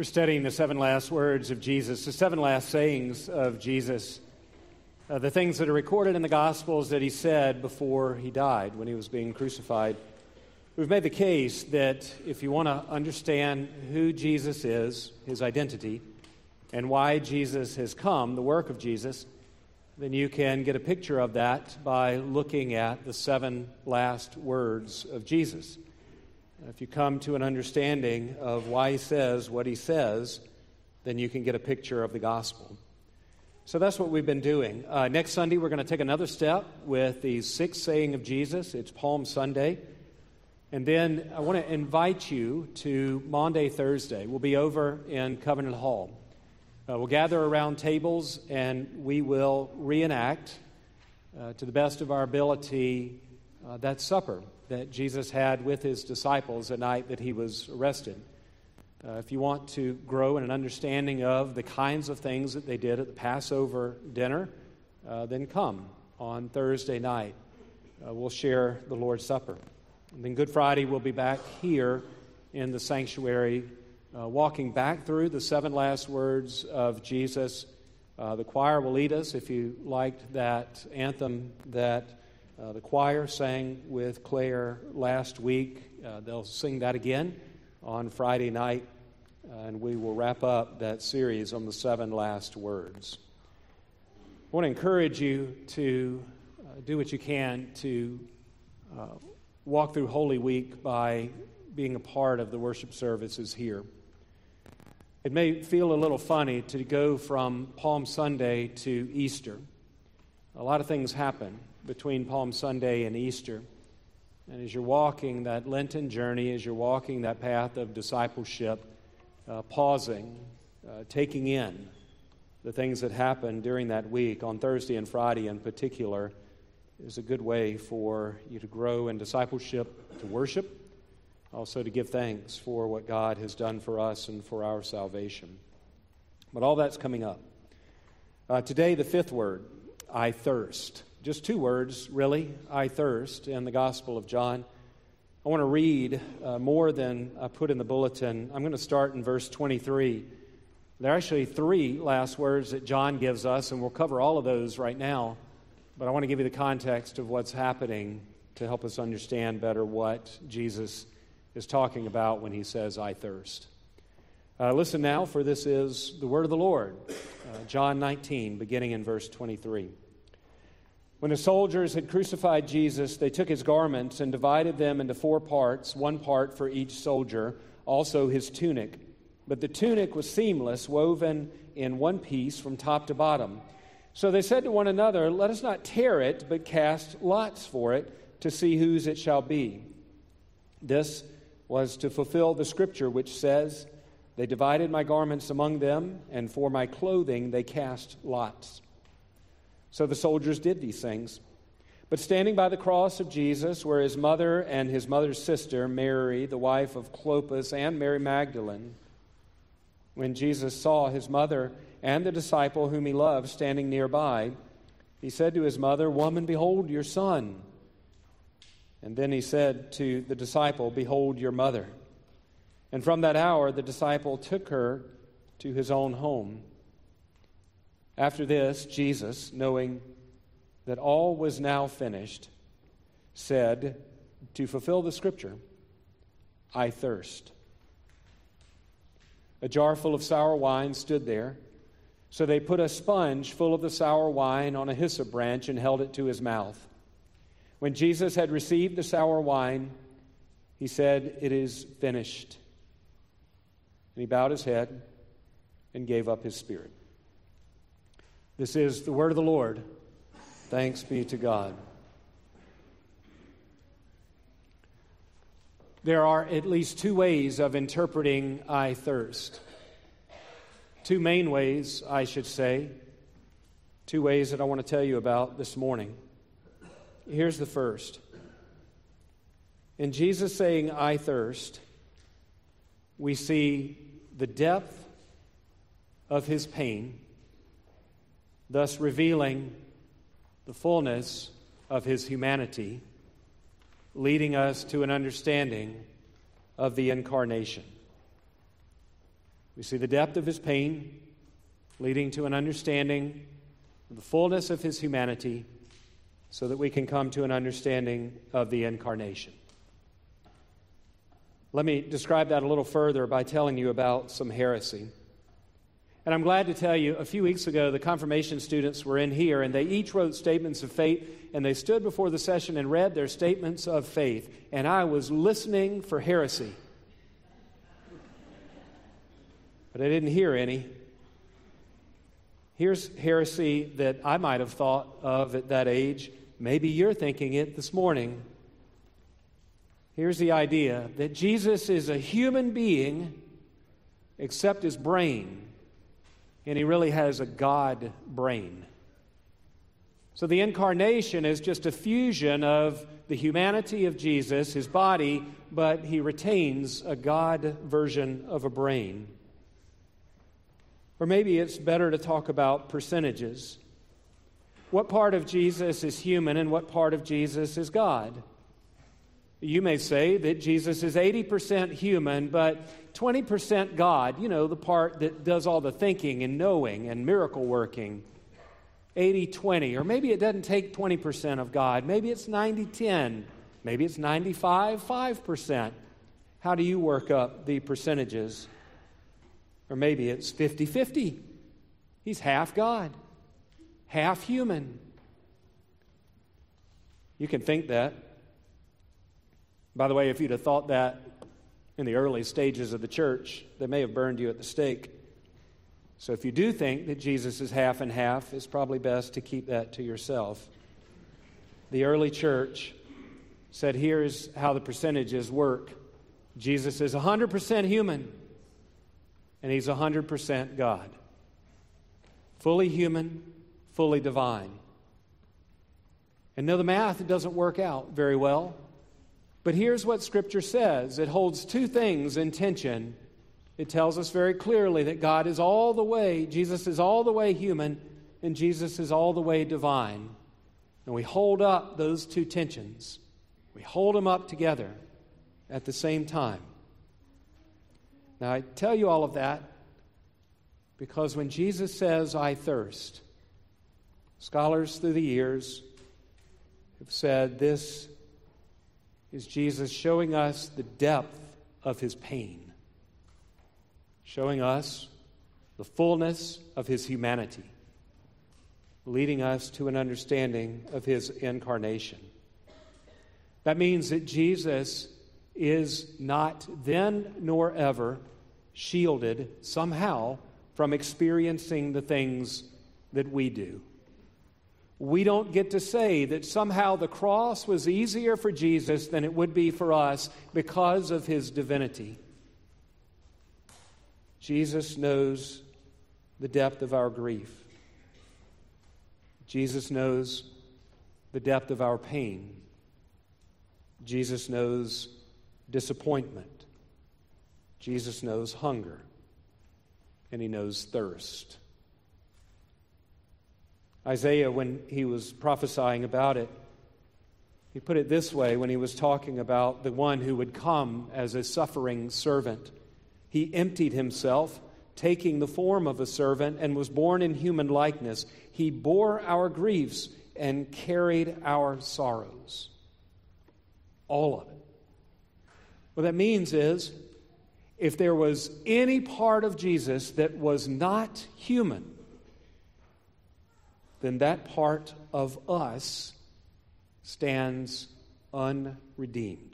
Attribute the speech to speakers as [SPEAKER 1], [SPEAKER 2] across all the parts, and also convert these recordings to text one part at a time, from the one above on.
[SPEAKER 1] We're studying the seven last words of Jesus, the seven last sayings of Jesus, the things that are recorded in the Gospels that he said before he died, when he was being crucified. We've made the case that if you want to understand who Jesus is, his identity, and why Jesus has come, the work of Jesus, then you can get a picture of that by looking at the seven last words of Jesus. If you come to an understanding of why he says what he says, then you can get a picture of the gospel. So that's what we've been doing. Next Sunday, we're going to take another step with the sixth saying of Jesus. It's Palm Sunday. And then I want to invite you to Maundy Thursday. We'll be over in Covenant Hall. We'll gather around tables and we will reenact, to the best of our ability, that supper that Jesus had with his disciples the night that he was arrested. If you want to grow in an understanding of the kinds of things that they did at the Passover dinner, then come on Thursday night. We'll share the Lord's Supper. And then Good Friday, we'll be back here in the sanctuary, walking back through the seven last words of Jesus. The choir will lead us. If you liked that anthem that the choir sang with Claire last week, they'll sing that again on Friday night, and we will wrap up that series on the seven last words. I want to encourage you to do what you can to walk through Holy Week by being a part of the worship services here. It may feel a little funny to go from Palm Sunday to Easter. A lot of things happen between Palm Sunday and Easter. And as you're walking that Lenten journey, as you're walking that path of discipleship, pausing, taking in the things that happen during that week, on Thursday and Friday in particular, is a good way for you to grow in discipleship, to worship, also to give thanks for what God has done for us and for our salvation. But all that's coming up. Today, the fifth word, I thirst. Just two words, really, I thirst, in the Gospel of John. I want to read more than I put in the bulletin. I'm going to start in verse 23. There are actually three last words that John gives us, and we'll cover all of those right now. But I want to give you the context of what's happening to help us understand better what Jesus is talking about when he says, I thirst. Listen now, for this is the word of the Lord. John 19, beginning in verse 23. When the soldiers had crucified Jesus, they took his garments and divided them into 4 parts, 1 part for each soldier, also his tunic. But the tunic was seamless, woven in one piece from top to bottom. So they said to one another, let us not tear it, but cast lots for it to see whose it shall be. This was to fulfill the scripture which says, they divided my garments among them, and for my clothing they cast lots. So the soldiers did these things. But standing by the cross of Jesus were his mother and his mother's sister, Mary, the wife of Clopas, and Mary Magdalene. When Jesus saw his mother and the disciple whom he loved standing nearby, he said to his mother, Woman, behold your son. And then he said to the disciple, Behold your mother. And from that hour the disciple took her to his own home. After this, Jesus, knowing that all was now finished, said, to fulfill the scripture, I thirst. A jar full of sour wine stood there. So they put a sponge full of the sour wine on a hyssop branch and held it to his mouth. When Jesus had received the sour wine, he said, It is finished. And he bowed his head and gave up his spirit. This is the word of the Lord. Thanks be to God. There are at least 2 ways of interpreting I thirst. 2 main ways, I should say. 2 ways that I want to tell you about this morning. Here's the first. In Jesus saying, I thirst, we see the depth of his pain, thus revealing the fullness of his humanity, leading us to an understanding of the incarnation. We see the depth of his pain, leading to an understanding of the fullness of his humanity, so that we can come to an understanding of the incarnation. Let me describe that a little further by telling you about some heresy. And I'm glad to tell you, a few weeks ago, the confirmation students were in here, and they each wrote statements of faith, and they stood before the session and read their statements of faith. And I was listening for heresy. But I didn't hear any. Here's heresy that I might have thought of at that age. Maybe you're thinking it this morning. Here's the idea that Jesus is a human being except his brain, and he really has a God brain. So the incarnation is just a fusion of the humanity of Jesus, his body, but he retains a God version of a brain. Or maybe it's better to talk about percentages. What part of Jesus is human and what part of Jesus is God? You may say that Jesus is 80% human, but 20% God, the part that does all the thinking and knowing and miracle working. 80-20, or maybe it doesn't take 20% of God. Maybe it's 90-10. Maybe it's 95-5%. How do you work up the percentages? Or maybe it's 50-50. He's half God, half human. You can think that. By the way, if you'd have thought that in the early stages of the church, they may have burned you at the stake. So if you do think that Jesus is half and half, it's probably best to keep that to yourself. The early church said, here's how the percentages work. Jesus is 100% human, and he's 100% God. Fully human, fully divine. And no, the math doesn't work out very well. But here's what Scripture says. It holds two things in tension. It tells us very clearly that God is all the way, Jesus is all the way human, and Jesus is all the way divine. And we hold up those two tensions. We hold them up together at the same time. Now, I tell you all of that because when Jesus says, I thirst, scholars through the years have said this is Jesus showing us the depth of his pain, showing us the fullness of his humanity, leading us to an understanding of his incarnation. That means that Jesus is not then nor ever shielded somehow from experiencing the things that we do. We don't get to say that somehow the cross was easier for Jesus than it would be for us because of his divinity. Jesus knows the depth of our grief. Jesus knows the depth of our pain. Jesus knows disappointment. Jesus knows hunger. And he knows thirst. Isaiah, when he was prophesying about it, he put it this way when he was talking about the one who would come as a suffering servant. He emptied himself, taking the form of a servant, and was born in human likeness. He bore our griefs and carried our sorrows. All of it. What that means is, if there was any part of Jesus that was not human, then that part of us stands unredeemed.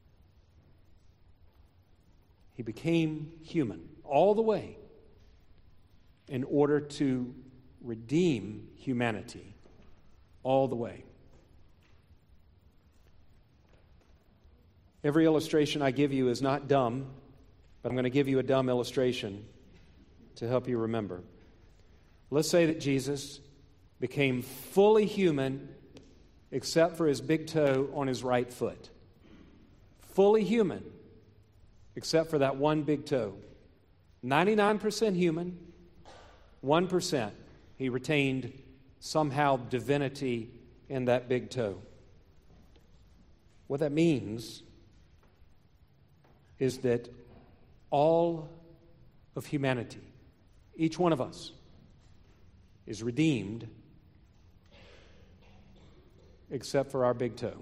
[SPEAKER 1] He became human all the way in order to redeem humanity all the way. Every illustration I give you is not dumb, but I'm going to give you a dumb illustration to help you remember. Let's say that Jesus became fully human except for his big toe on his right foot. Fully human except for that one big toe. 99% human, 1%. He retained somehow divinity in that big toe. What that means is that all of humanity. Each one of us is redeemed except for our big toe.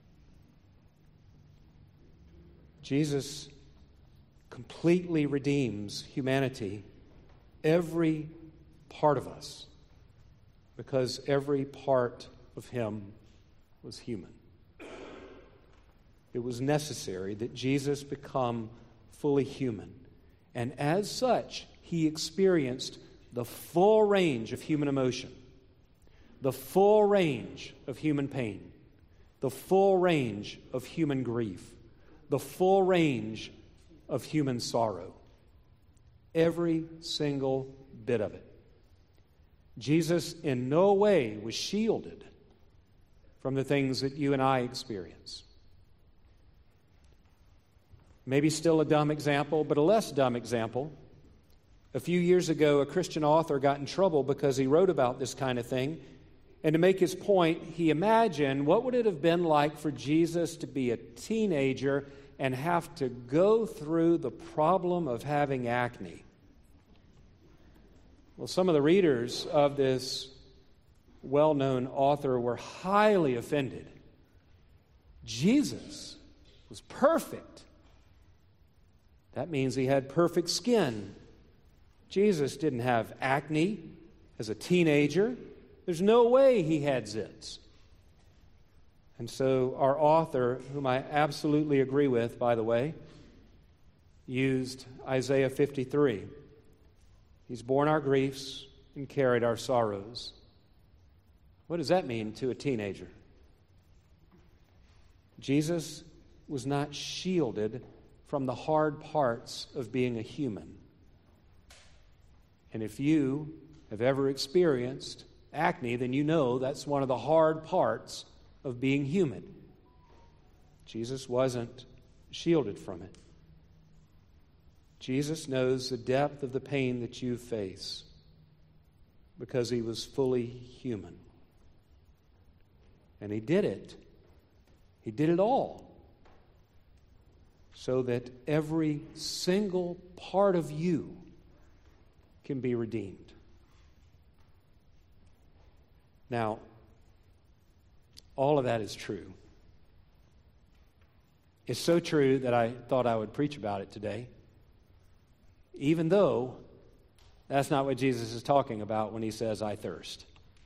[SPEAKER 1] Jesus completely redeems humanity, every part of us, because every part of him was human. It was necessary that Jesus become fully human. And as such, he experienced the full range of human emotion, the full range of human pain, the full range of human grief, the full range of human sorrow. Every single bit of it. Jesus in no way was shielded from the things that you and I experience. Maybe still a dumb example, but a less dumb example. A few years ago, a Christian author got in trouble because he wrote about this kind of thing. And to make his point, he imagined what would it have been like for Jesus to be a teenager and have to go through the problem of having acne. Well, some of the readers of this well-known author were highly offended. Jesus was perfect. That means he had perfect skin. Jesus didn't have acne as a teenager. There's no way he had zits. And so our author, whom I absolutely agree with, by the way, used Isaiah 53. He's borne our griefs and carried our sorrows. What does that mean to a teenager? Jesus was not shielded from the hard parts of being a human. And if you have ever experienced acne, then you know that's one of the hard parts of being human. Jesus wasn't shielded from it. Jesus knows the depth of the pain that you face because he was fully human. And he did it. He did it all so that every single part of you can be redeemed. Now, all of that is true. It's so true that I thought I would preach about it today, even though that's not what Jesus is talking about when he says, "I thirst."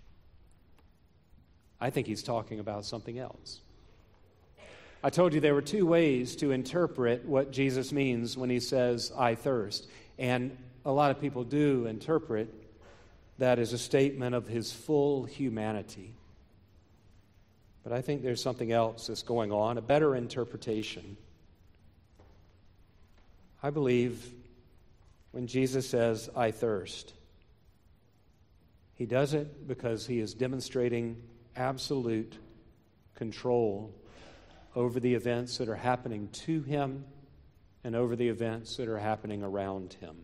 [SPEAKER 1] I think he's talking about something else. I told you there were two ways to interpret what Jesus means when he says, "I thirst." And a lot of people do interpret that as a statement of his full humanity. But I think there's something else that's going on, a better interpretation. I believe when Jesus says, "I thirst," he does it because he is demonstrating absolute control over the events that are happening to him and over the events that are happening around him.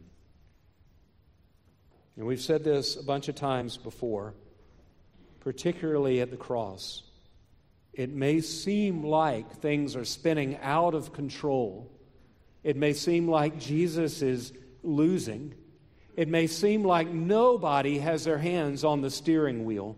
[SPEAKER 1] And we've said this a bunch of times before, particularly at the cross. It may seem like things are spinning out of control. It may seem like Jesus is losing. It may seem like nobody has their hands on the steering wheel.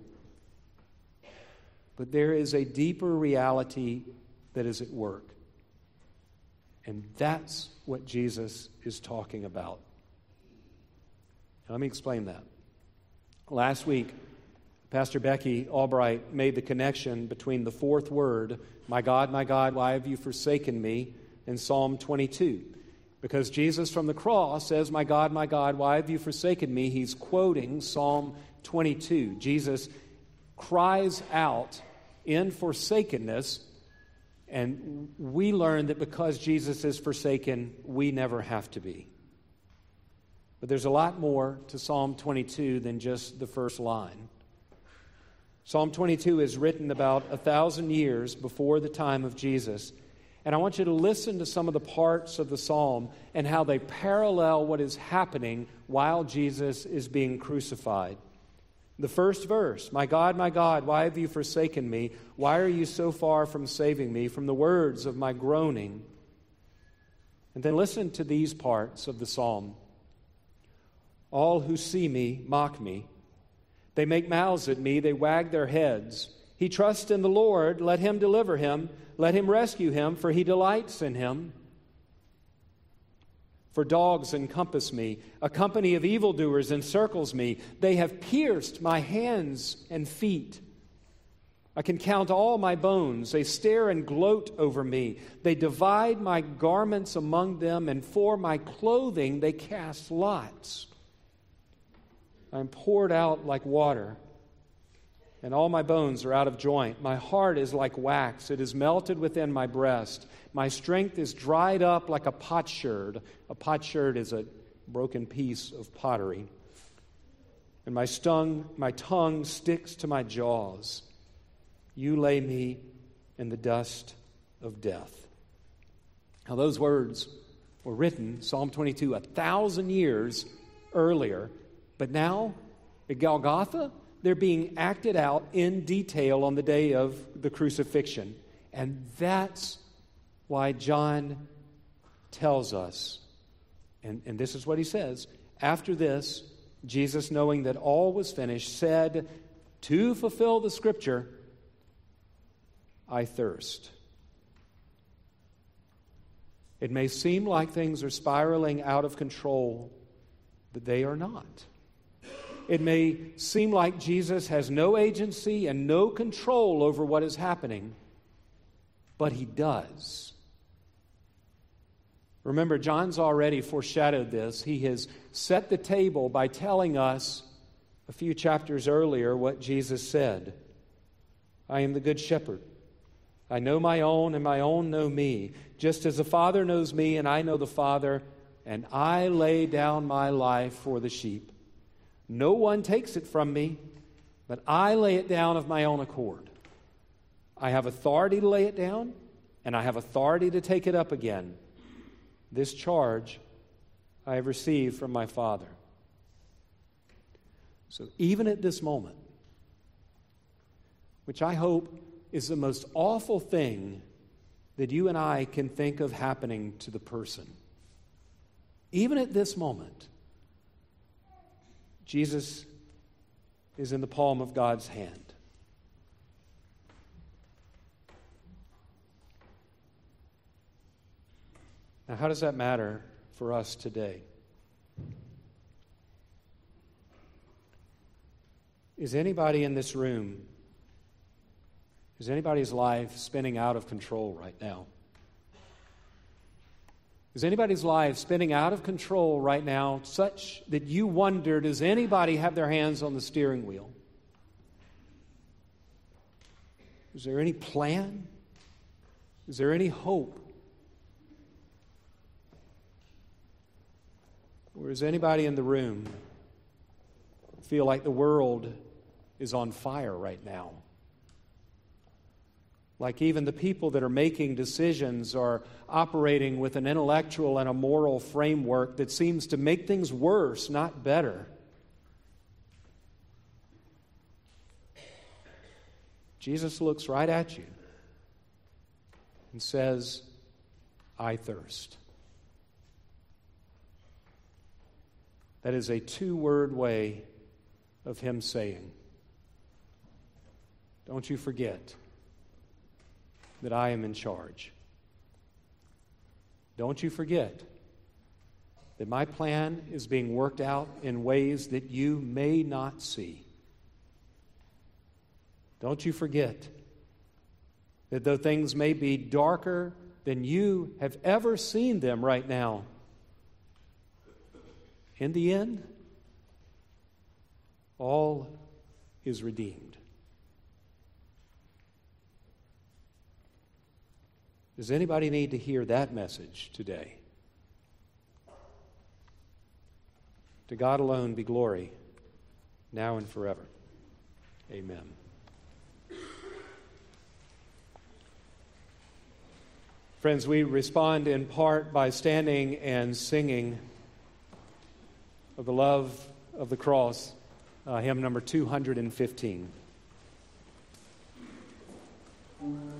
[SPEAKER 1] But there is a deeper reality that is at work. And that's what Jesus is talking about. Now, let me explain that. Last week, Pastor Becky Albright made the connection between the fourth word, my God, why have you forsaken me?" in Psalm 22. Because Jesus from the cross says, my God, why have you forsaken me?" He's quoting Psalm 22. Jesus cries out in forsakenness, and we learn that because Jesus is forsaken, we never have to be. But there's a lot more to Psalm 22 than just the first line. Psalm 22 is written about 1,000 years before the time of Jesus. And I want you to listen to some of the parts of the psalm and how they parallel what is happening while Jesus is being crucified. The first verse, my God, why have you forsaken me? Why are you so far from saving me from the words of my groaning?" And then listen to these parts of the psalm. All who see me mock me. They make mouths at me, they wag their heads. He trusts in the Lord, let him deliver him. Let him rescue him, for he delights in him. For dogs encompass me, a company of evildoers encircles me. They have pierced my hands and feet. I can count all my bones. They stare and gloat over me. They divide my garments among them, and for my clothing they cast lots. I am poured out like water, and all my bones are out of joint. My heart is like wax. It is melted within my breast. My strength is dried up like a potsherd. A potsherd is a broken piece of pottery. And my tongue sticks to my jaws. You lay me in the dust of death. Now those words were written, Psalm 22, 1,000 years earlier. But now, at Golgotha, they're being acted out in detail on the day of the crucifixion. And that's why John tells us, and this is what he says, after this, Jesus, knowing that all was finished, said, to fulfill the Scripture, I thirst. It may seem like things are spiraling out of control, but they are not. It may seem like Jesus has no agency and no control over what is happening, but he does. Remember, John's already foreshadowed this. He has set the table by telling us a few chapters earlier what Jesus said. I am the good shepherd. I know my own, and my own know me, just as the Father knows me, and I know the Father, and I lay down my life for the sheep. No one takes it from me, but I lay it down of my own accord. I have authority to lay it down, and I have authority to take it up again. This charge I have received from my Father. So even at this moment, which I hope is the most awful thing that you and I can think of happening to the person, even at this moment, Jesus is in the palm of God's hand. Now, how does that matter for us today? Is anybody in this room, is anybody's life spinning out of control right now? Is anybody's life spinning out of control right now such that you wonder, does anybody have their hands on the steering wheel? Is there any plan? Is there any hope? Or does anybody in the room feel like the world is on fire right now? Like even the people that are making decisions are operating with an intellectual and a moral framework that seems to make things worse, not better. Jesus looks right at you and says, I thirst. That is a two-word way of him saying, don't you forget that I am in charge. Don't you forget that my plan is being worked out in ways that you may not see. Don't you forget that though things may be darker than you have ever seen them right now, in the end, all is redeemed. Does anybody need to hear that message today? To God alone be glory, now and forever. Amen. Friends, we respond in part by standing and singing of the love of the cross, hymn number 215.